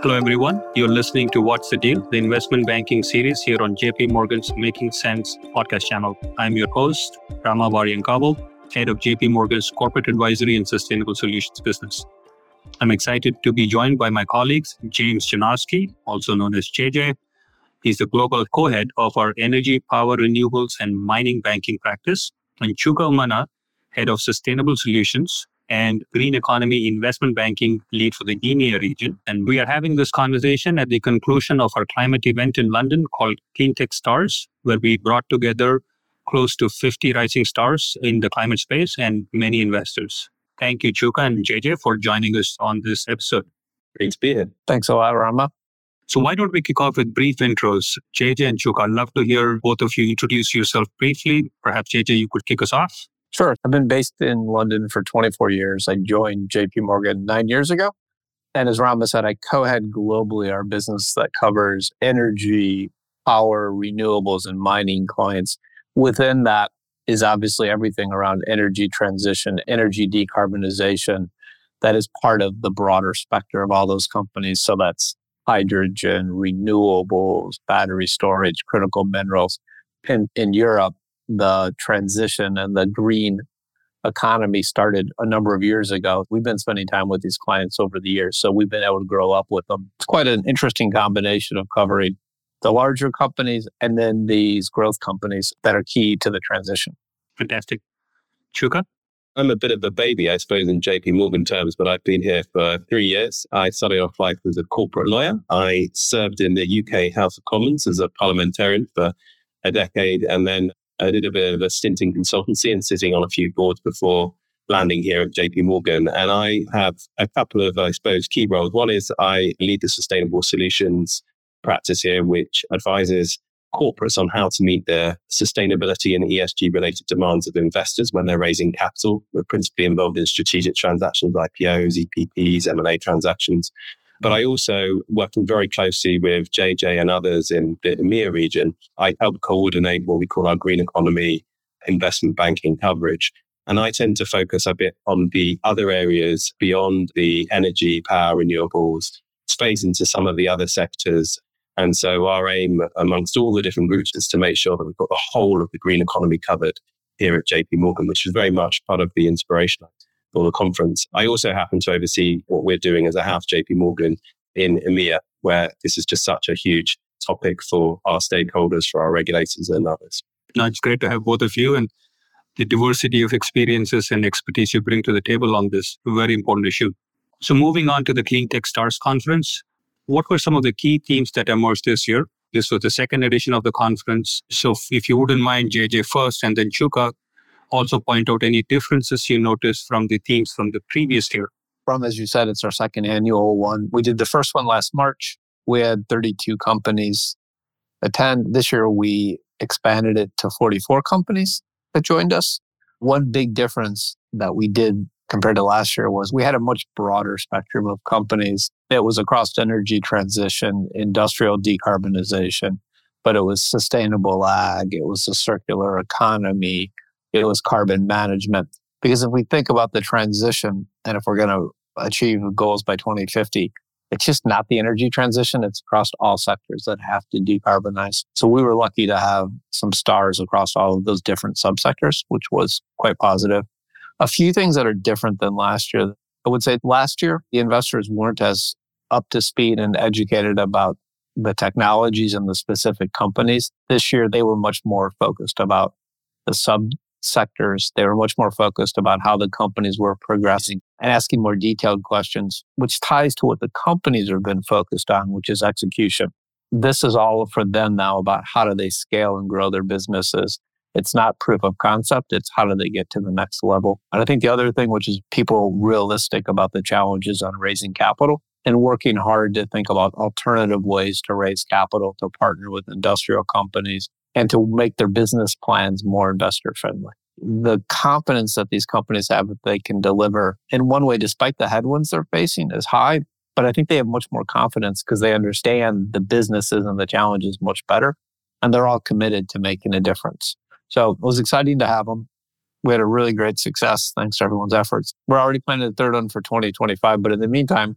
Hello, everyone. You're listening to What's the Deal, the investment banking series here on JP Morgan's Making Sense podcast channel. I'm your host, Rama Variankabal, head of JP Morgan's Corporate Advisory and Sustainable Solutions business. I'm excited to be joined by my colleagues, James Janarski, also known as JJ. He's the global co-head of our Energy, Power, Renewables, and Mining Banking practice, and Chuka Umana, head of Sustainable Solutions and Green Economy Investment Banking lead for the EMEA region. And we are having this conversation at the conclusion of our climate event in London called Cleantech Stars, where we brought together close to 50 rising stars in the climate space and many investors. Thank you, Chuka and JJ, for joining us on this episode. Great to be here. Thanks a lot, Rama. So why don't we kick off with brief intros? JJ and Chuka, I'd love to hear both of you introduce yourself briefly. Perhaps, JJ, you could kick us off. Sure. I've been based in London for 24 years. I joined JP Morgan 9 years ago. And as Rama said, I co-head globally our business that covers energy, power, renewables, and mining clients. Within that is obviously everything around energy transition, energy decarbonization. That is part of the broader spectrum of all those companies. So that's hydrogen, renewables, battery storage, critical minerals. In Europe, the transition and the green economy started a number of years ago. We've been spending time with these clients over the years, so we've been able to grow up with them. It's quite an interesting combination of covering the larger companies and then these growth companies that are key to the transition. Fantastic. Chuka? I'm a bit of a baby, I suppose, in JP Morgan terms, but I've been here for 3 years. I started off life as a corporate lawyer. I served in the UK House of Commons as a parliamentarian for a decade, and then I did a bit of a stint in consultancy and sitting on a few boards before landing here at JP Morgan. And I have a couple of, I suppose, key roles. One is I lead the Sustainable Solutions practice here, which advises corporates on how to meet their sustainability and ESG related demands of investors when they're raising capital. We're principally involved in strategic transactions, IPOs, EPPs, M&A transactions. But I also, working very closely with JJ and others in the EMEA region, I help coordinate what we call our green economy investment banking coverage. And I tend to focus a bit on the other areas beyond the energy, power, renewables, space into some of the other sectors. And so our aim amongst all the different groups is to make sure that we've got the whole of the green economy covered here at JP Morgan, which is very much part of the inspiration for the conference. I also happen to oversee what we're doing as a house, JP Morgan, in EMEA, where this is just such a huge topic for our stakeholders, for our regulators and others. No, it's great to have both of you and the diversity of experiences and expertise you bring to the table on this very important issue. So moving on to the Cleantech Stars conference, what were some of the key themes that emerged this year? This was the second edition of the conference. So if you wouldn't mind, JJ first, and then Chuka, also point out any differences you noticed from the themes from the previous year. As you said, it's our second annual one. We did the first one last March. We had 32 companies attend. This year, we expanded it to 44 companies that joined us. One big difference that we did compared to last year was we had a much broader spectrum of companies. It was across energy transition, industrial decarbonization, but it was sustainable ag, it was a circular economy, it was carbon management. Because if we think about the transition, and if we're going to achieve goals by 2050, it's just not the energy transition. It's across all sectors that have to decarbonize. So we were lucky to have some stars across all of those different subsectors, which was quite positive. A few things that are different than last year. I would say last year, the investors weren't as up to speed and educated about the technologies and the specific companies. This year, they were much more focused about the subsectors. They were much more focused about how the companies were progressing and asking more detailed questions, which ties to what the companies have been focused on, which is execution. This is all for them now about how do they scale and grow their businesses. It's not proof of concept. It's how do they get to the next level. And I think the other thing, which is people realistic about the challenges on raising capital and working hard to think about alternative ways to raise capital, to partner with industrial companies and to make their business plans more investor friendly. The confidence that these companies have that they can deliver in one way, despite the headwinds they're facing, is high. But I think they have much more confidence because they understand the businesses and the challenges much better. And they're all committed to making a difference. So it was exciting to have them. We had a really great success thanks to everyone's efforts. We're already planning a third one for 2025, but in the meantime,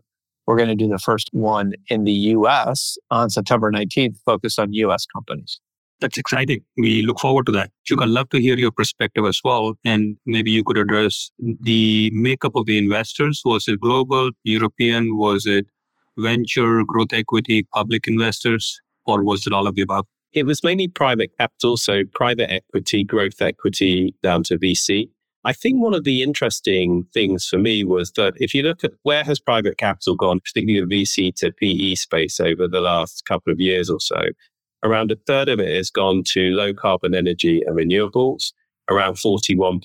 We're going to do the first one in the US on September 19th, focused on US companies. That's exciting. We look forward to that. Chuk, I'd love to hear your perspective as well. And maybe you could address the makeup of the investors. Was it global, European? Was it venture, growth equity, public investors? Or was it all of the above? It was mainly private capital, so private equity, growth equity, down to VC. I think one of the interesting things for me was that if you look at where has private capital gone, particularly the VC to PE space over the last couple of years or so, around a third of it has gone to low carbon energy and renewables. Around 41%,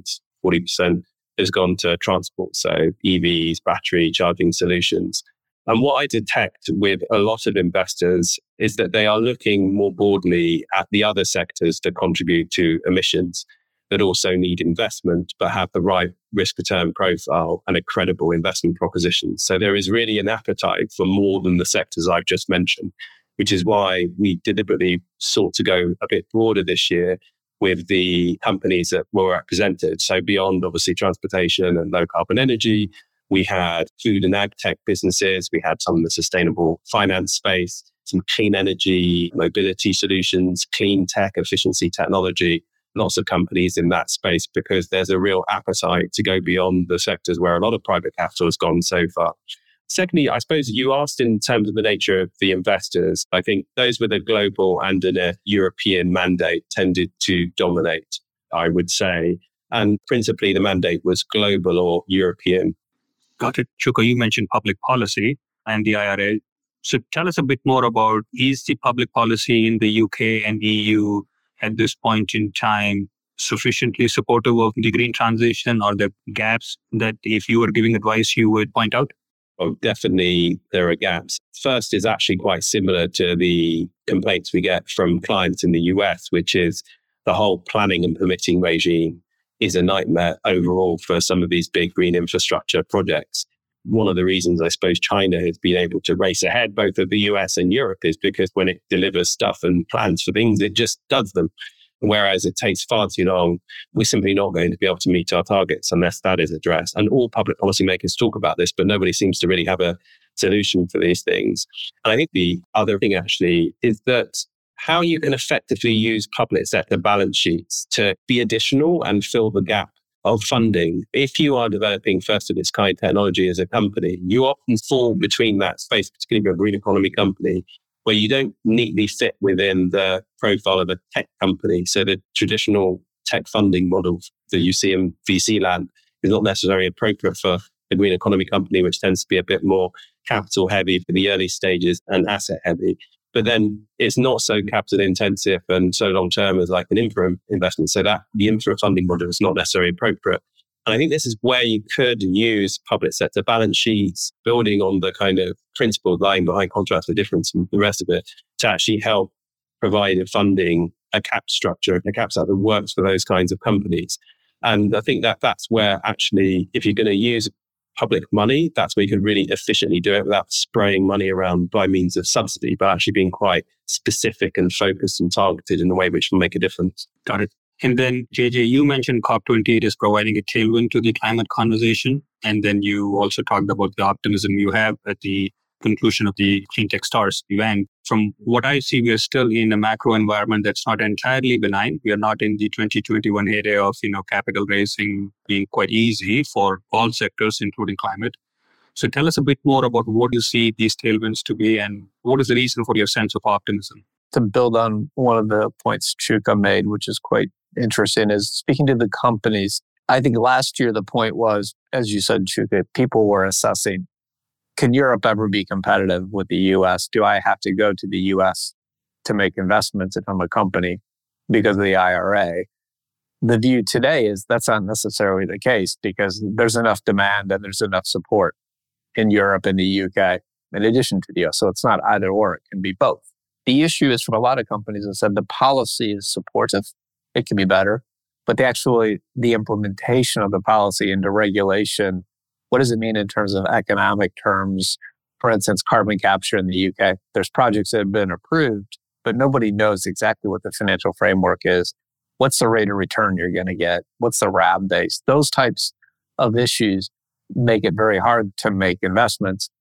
40% has gone to transport, so EVs, battery charging solutions. And what I detect with a lot of investors is that they are looking more broadly at the other sectors that contribute to emissions that also need investment, but have the right risk return profile and a credible investment proposition. So there is really an appetite for more than the sectors I've just mentioned, which is why we deliberately sought to go a bit broader this year with the companies that were represented. So beyond obviously transportation and low carbon energy, we had food and ag tech businesses. We had some in the sustainable finance space, some clean energy, mobility solutions, clean tech, efficiency technology, lots of companies in that space because there's a real appetite to go beyond the sectors where a lot of private capital has gone so far. Secondly, I suppose you asked in terms of the nature of the investors. I think those with a global and a European mandate tended to dominate, I would say. And principally the mandate was global or European. Got it. Shuka, you mentioned public policy and the IRA. So tell us a bit more about, is the public policy in the UK and EU at this point in time sufficiently supportive of the green transition, or the gaps that if you were giving advice, you would point out? Oh, definitely there are gaps. First is actually quite similar to the complaints we get from clients in the US, which is the whole planning and permitting regime is a nightmare overall for some of these big green infrastructure projects. One of the reasons I suppose China has been able to race ahead both of the US and Europe is because when it delivers stuff and plans for things, it just does them. Whereas it takes far too long, we're simply not going to be able to meet our targets unless that is addressed. And all public policymakers talk about this, but nobody seems to really have a solution for these things. And I think the other thing actually is that how you can effectively use public sector balance sheets to be additional and fill the gap of funding. If you are developing first of its kind technology as a company, you often fall between that space, particularly a green economy company, where you don't neatly fit within the profile of a tech company. So the traditional tech funding model that you see in VC land is not necessarily appropriate for a green economy company, which tends to be a bit more capital heavy for the early stages and asset heavy. But then it's not so capital intensive and so long term as like an infra investment. So that the infra funding model is not necessarily appropriate. And I think this is where you could use public sector balance sheets, building on the kind of principles lying behind contrast for difference and the rest of it, to actually help provide funding, a cap structure, a cap structure that works for those kinds of companies. And I think that that's where actually, if you're going to use public money, that's where you can really efficiently do it without spraying money around by means of subsidy, but actually being quite specific and focused and targeted in a way which will make a difference. Got it. And then, JJ, you mentioned COP28 is providing a tailwind to the climate conversation. And then you also talked about the optimism you have at the conclusion of the Clean Tech Stars event. From what I see, we are still in a macro environment that's not entirely benign. We are not in the 2021 heyday of, capital raising being quite easy for all sectors, including climate. So tell us a bit more about what you see these tailwinds to be and what is the reason for your sense of optimism? To build on one of the points Shuka made, which is quite interesting, is speaking to the companies. I think last year the point was, as you said, Shuka, people were assessing, can Europe ever be competitive with the US? Do I have to go to the US to make investments if I'm a company because of the IRA? The view today is that's not necessarily the case because there's enough demand and there's enough support in Europe and the UK in addition to the US. So it's not either or, it can be both. The issue is from a lot of companies that said the policy is supportive. It can be better, but the implementation of the policy into regulation, what does it mean in terms of economic terms? For instance, carbon capture in the UK. There's projects that have been approved, but nobody knows exactly what the financial framework is. What's the rate of return you're going to get? What's the RAB base? Those types of issues make it very hard to make investments.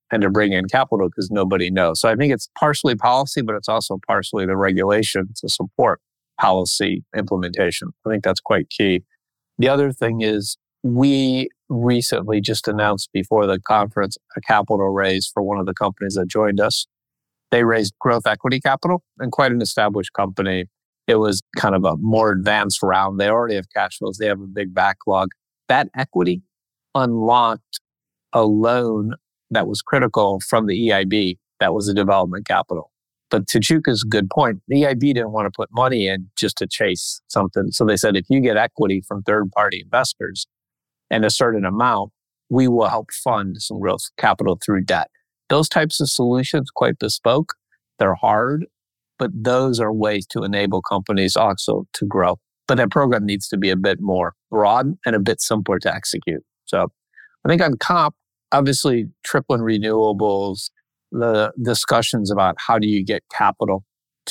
and to bring in capital because nobody knows. So I think it's partially policy, but it's also partially the regulation to support policy implementation. I think that's quite key. The other thing is we recently just announced before the conference a capital raise for one of the companies that joined us. They raised growth equity capital and quite an established company. It was kind of a more advanced round. They already have cash flows. They have a big backlog. That equity unlocked a loan that was critical from the EIB. That was a development capital. But to Chuka's good point, the EIB didn't want to put money in just to chase something. So they said, if you get equity from third-party investors and a certain amount, we will help fund some growth capital through debt. Those types of solutions, quite bespoke. They're hard, but those are ways to enable companies also to grow. But that program needs to be a bit more broad and a bit simpler to execute. So I think on comp, obviously tripling renewables, the discussions about how do you get capital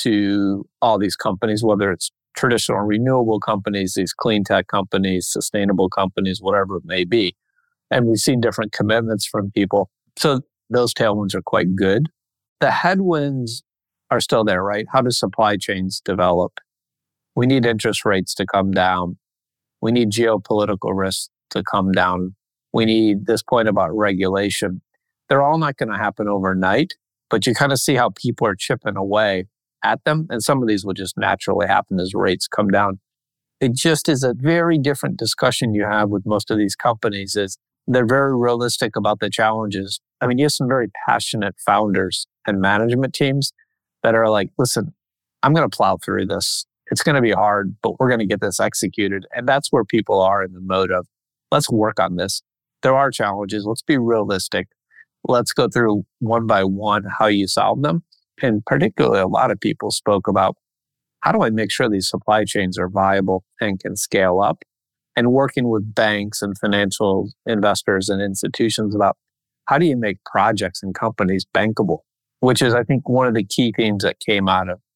to all these companies, whether it's traditional renewable companies, these clean tech companies, sustainable companies, whatever it may be. And we've seen different commitments from people. So those tailwinds are quite good. The headwinds are still there, right? How do supply chains develop? We need interest rates to come down. We need geopolitical risks to come down. We need this point about regulation. They're all not going to happen overnight, but you kind of see how people are chipping away at them. And some of these will just naturally happen as rates come down. It just is a very different discussion you have with most of these companies is they're very realistic about the challenges. I mean, you have some very passionate founders and management teams that are like, listen, I'm going to plow through this. It's going to be hard, but we're going to get this executed. And that's where people are in the mode of, let's work on this. There are challenges. Let's be realistic. Let's go through one by one how you solve them. And particularly, a lot of people spoke about how do I make sure these supply chains are viable and can scale up? And working with banks and financial investors and institutions about how do you make projects and companies bankable, which is, I think, one of the key themes that came out of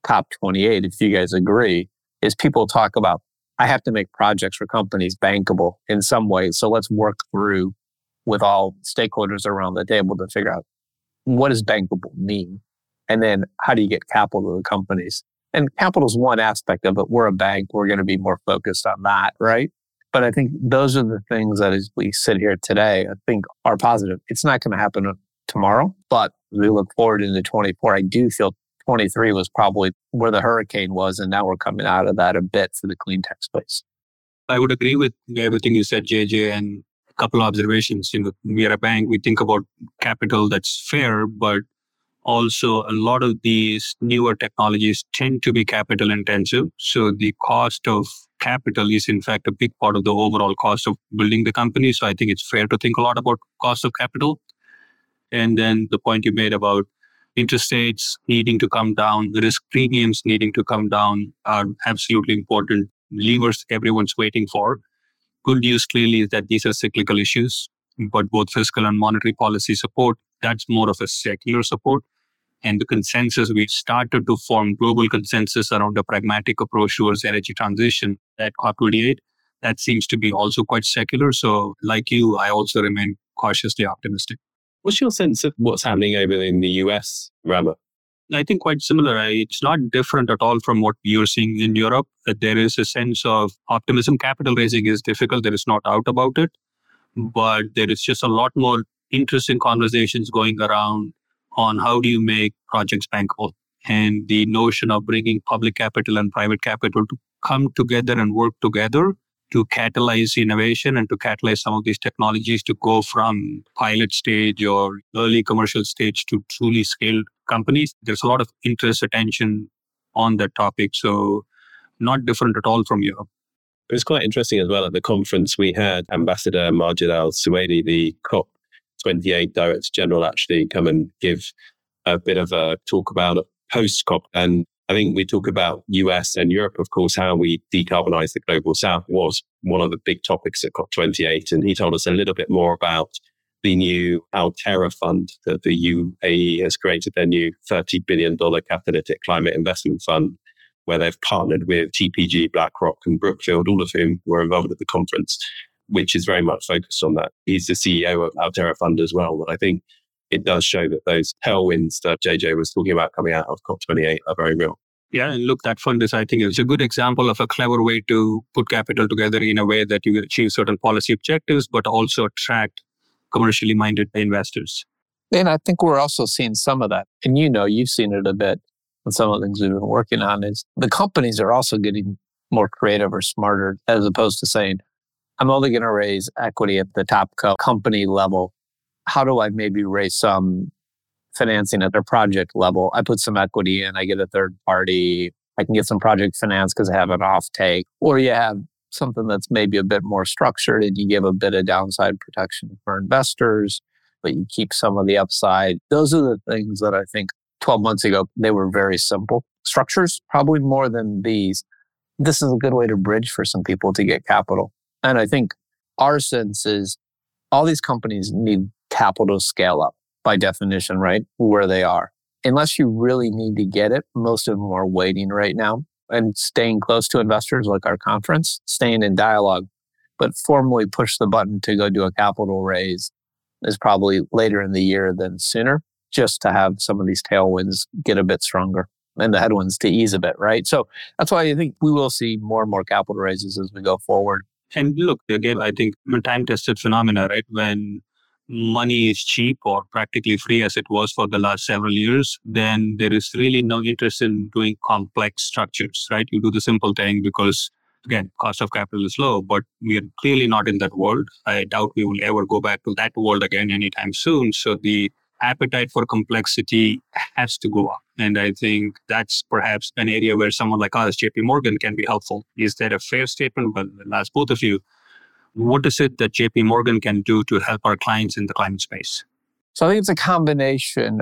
COP28, if you guys agree, is people talk about, I have to make projects for companies bankable in some way. So let's work through with all stakeholders around the table to figure out what does bankable mean? And then how do you get capital to the companies? And capital is one aspect of it. We're a bank. We're going to be more focused on that, right? But I think those are the things that as we sit here today, I think are positive. It's not going to happen tomorrow, but as we look forward into 24, I do feel 23 was probably where the hurricane was, and now we're coming out of that a bit for the clean tech space. I would agree with everything you said, JJ, and a couple of observations. We are a bank. We think about capital that's fair, but also a lot of these newer technologies tend to be capital intensive. So the cost of capital is in fact a big part of the overall cost of building the company. So I think it's fair to think a lot about cost of capital. And then the point you made about interest rates needing to come down, the risk premiums needing to come down are absolutely important levers everyone's waiting for. Good news clearly is that these are cyclical issues, but both fiscal and monetary policy support, that's more of a secular support. And the consensus, we started to form global consensus around a pragmatic approach towards energy transition at COP28. That seems to be also quite secular. So like you, I also remain cautiously optimistic. What's your sense of what's happening over in the US, Rama? I think quite similar. It's not different at all from what you're seeing in Europe. There is a sense of optimism. Capital raising is difficult. There is no doubt about it. But there is just a lot more interesting conversations going around on how do you make projects bankable. And the notion of bringing public capital and private capital to come together and work together to catalyze innovation and to catalyze some of these technologies to go from pilot stage or early commercial stage to truly scaled companies. There's a lot of interest, attention on that topic. So not different at all from Europe. It was quite interesting as well. At the conference, we had Ambassador Majid Al-Suwaidi, the COP28 Director General, actually come and give a bit of a talk about post-COP. And I think we talk about US and Europe, of course, how we decarbonize the global south was one of the big topics at COP28. And he told us a little bit more about the new Altera fund that the UAE has created, their new $30 billion catalytic climate investment fund, where they've partnered with TPG, BlackRock and Brookfield, all of whom were involved at the conference, which is very much focused on that. He's the CEO of Altera Fund as well. But I think it does show that those tailwinds that JJ was talking about coming out of COP28 are very real. Yeah, and look, that fund is, I think, it's a good example of a clever way to put capital together in a way that you achieve certain policy objectives, but also attract commercially minded investors. And I think we're also seeing some of that. And you've seen it a bit on some of the things we've been working on is the companies are also getting more creative or smarter as opposed to saying, I'm only going to raise equity at the top company level. How do I maybe raise some financing at their project level? I put some equity in, I get a third party, I can get some project finance because I have an offtake. Or you have something that's maybe a bit more structured and you give a bit of downside protection for investors, but you keep some of the upside. Those are the things that I think 12 months ago, they were very simple. Structures, probably more than these. This is a good way to bridge for some people to get capital. And I think our sense is all these companies need capital to scale up by definition, right? Where they are. Unless you really need to get it, most of them are waiting right now and staying close to investors like our conference, staying in dialogue, but formally push the button to go do a capital raise is probably later in the year than sooner, just to have some of these tailwinds get a bit stronger and the headwinds to ease a bit, right? So that's why I think we will see more and more capital raises as we go forward. And look, again, I think time-tested phenomena, right? When money is cheap or practically free as it was for the last several years, then there is really no interest in doing complex structures, right? You do the simple thing because, again, cost of capital is low, but we are clearly not in that world. I doubt we will ever go back to that world again anytime soon. So the appetite for complexity has to go up. And I think that's perhaps an area where someone like us, JP Morgan, can be helpful. Is that a fair statement? Well, I'll ask both of you. What is it that JP Morgan can do to help our clients in the climate space? So I think it's a combination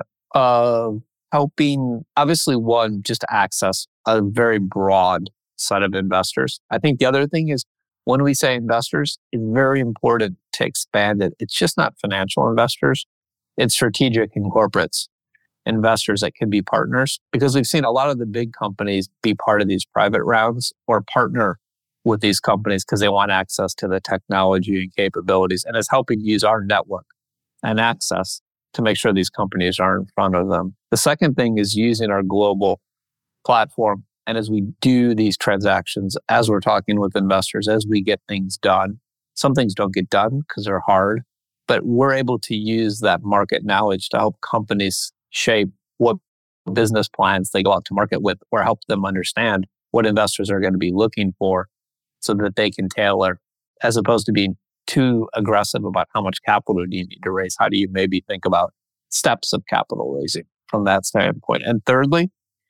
of helping, obviously, one, just to access a very broad set of investors. I think the other thing is when we say investors, it's very important to expand it. It's just not financial investors. It's strategic and corporates, investors that can be partners, because we've seen a lot of the big companies be part of these private rounds or partner with these companies because they want access to the technology and capabilities, and it's helping use our network and access to make sure these companies are in front of them. The second thing is using our global platform. And as we do these transactions, as we're talking with investors, as we get things done, some things don't get done because they're hard, but we're able to use that market knowledge to help companies shape what business plans they go out to market with, or help them understand what investors are going to be looking for so that they can tailor, as opposed to being too aggressive about how much capital do you need to raise. How do you maybe think about steps of capital raising from that standpoint? And thirdly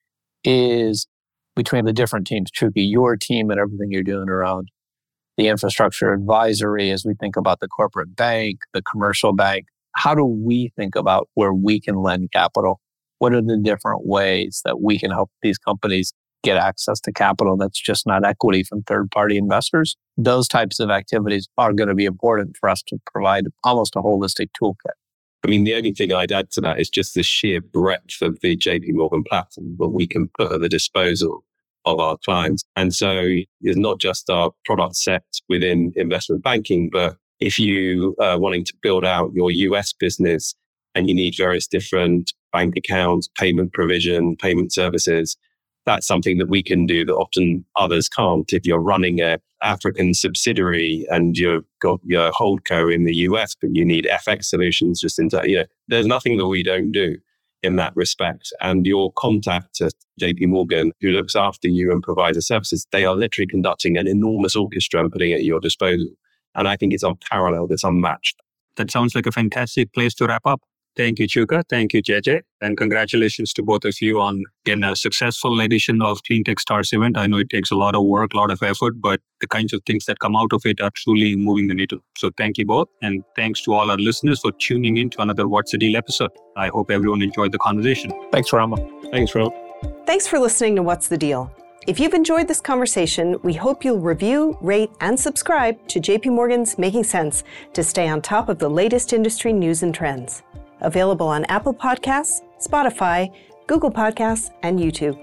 is between the different teams, Shuki, your team and everything you're doing around the infrastructure advisory, as we think about the corporate bank, the commercial bank, how do we think about where we can lend capital? What are the different ways that we can help these companies get access to capital that's just not equity from third-party investors? Those types of activities are going to be important for us to provide almost a holistic toolkit. I mean, the only thing I'd add to that is just the sheer breadth of the JP Morgan platform that we can put at the disposal of our clients. And so it's not just our product set within investment banking, but if you are wanting to build out your US business and you need various different bank accounts, payment provision, payment services, that's something that we can do that often others can't. If you're running an African subsidiary and you've got your holdco in the US, but you need FX solutions just into, there's nothing that we don't do in that respect. And your contact at JP Morgan, who looks after you and provides the services, they are literally conducting an enormous orchestra and putting it at your disposal. And I think it's unparalleled, it's unmatched. That sounds like a fantastic place to wrap up. Thank you, Chuka. Thank you, JJ. And congratulations to both of you on getting a successful edition of CleanTech Stars event. I know it takes a lot of work, a lot of effort, but the kinds of things that come out of it are truly moving the needle. So thank you both. And thanks to all our listeners for tuning in to another What's the Deal episode. I hope everyone enjoyed the conversation. Thanks, Rama. Thanks, Ron. Thanks for listening to What's the Deal. If you've enjoyed this conversation, we hope you'll review, rate, and subscribe to JP Morgan's Making Sense to stay on top of the latest industry news and trends. Available on Apple Podcasts, Spotify, Google Podcasts, and YouTube.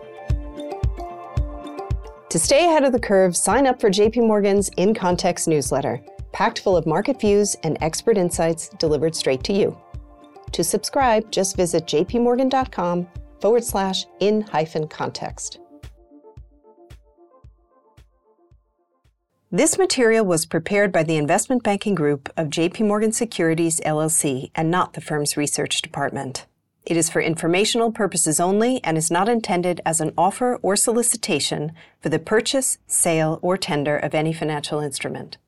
To stay ahead of the curve, sign up for JP Morgan's In Context newsletter, packed full of market views and expert insights delivered straight to you. To subscribe, just visit jpmorgan.com/in-context. This material was prepared by the Investment Banking Group of JP Morgan Securities LLC and not the firm's research department. It is for informational purposes only and is not intended as an offer or solicitation for the purchase, sale, or tender of any financial instrument.